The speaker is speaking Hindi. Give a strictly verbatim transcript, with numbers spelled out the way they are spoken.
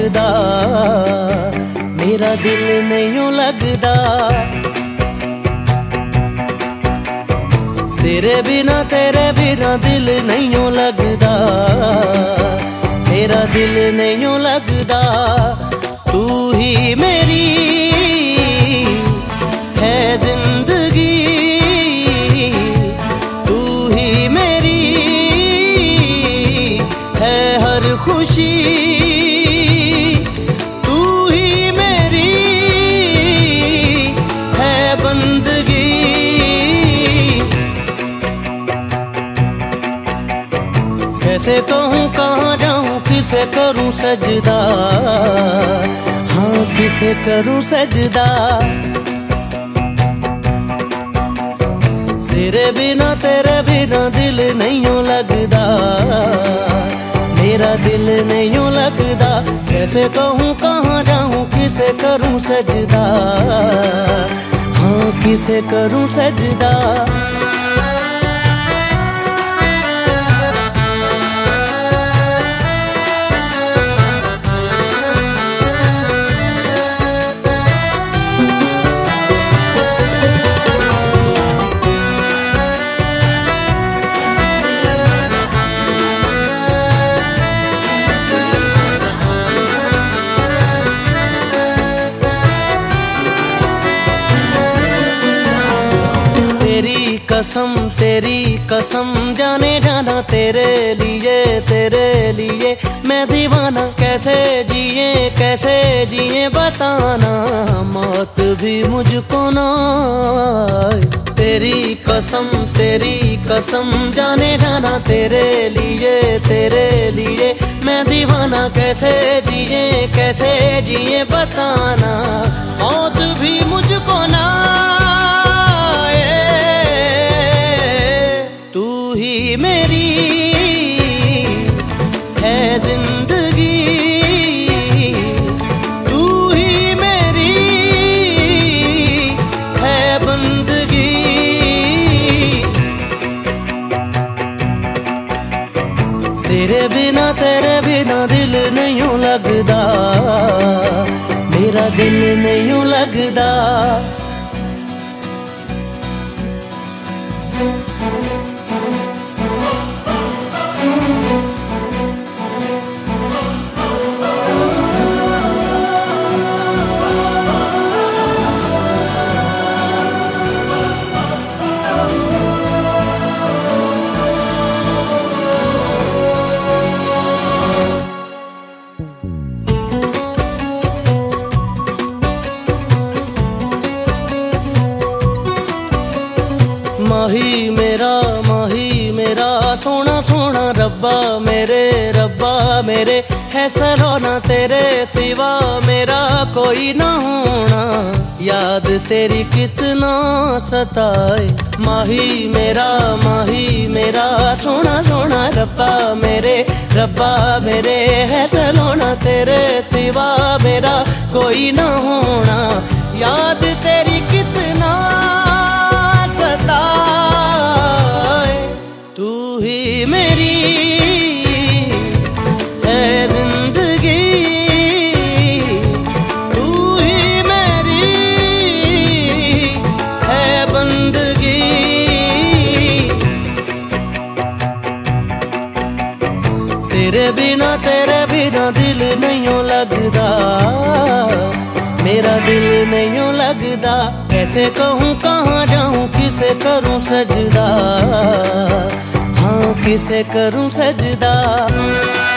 लगदा, मेरा दिल नहीं लगदा। तेरे बिना तेरे बिना दिल नहीं लगदा, मेरा दिल नहीं लगदा। तू ही मेरी है जिंदगी, तू ही मेरी है हर खुशी, तू ही मेरी है बंदगी। कैसे कहूँ कहाँ जाऊँ किसे करूँ सजदा, हाँ किसे करूँ सजदा। तेरे बिना तेरे बिना दिल नहीं लगदा, मेरा दिल नहीं लगदा। कैसे कहूँ कहाँ जाऊँ किसे करूँ सजदा, हाँ किसे करूँ सजदा। तेरी कसम तेरी कसम जाने जाना, तेरे लिए तेरे लिए मैं दीवाना। कैसे जिए कैसे जिए बताना, मौत भी मुझको ना आए। तेरी कसम तेरी कसम जाने जाना, तेरे लिए तेरे लिए मैं दीवाना। कैसे जिए कैसे जिए बताना, मौत भी मुझको ना। मेरी है जिंदगी, तू ही मेरी है बंदगी। तेरे बिना तेरे बिना दिल नहीं लगदा, मेरा दिल नहीं लगदा। माही मेरा माही मेरा सोना सोना रब्बा मेरे रब्बा मेरे है सलोना। तेरे सिवा मेरा कोई ना होना, याद तेरी कितना सताए। माही मेरा माही मेरा सोना सोना रब्बा मेरे रब्बा मेरे है सलोना। तेरे सिवा मेरा कोई ना होना, याद तेरी कितना सताए। तू ही मेरी है जिंदगी, तू ही मेरी है बंदगी। तेरे बिना तेरे बिना दिल नहीं लगदा, मेरा दिल नहीं लगदा। कैसे कहूँ कहाँ जाऊँ किसे करूँ सजदा, हाँ किसे करूँ सजदा।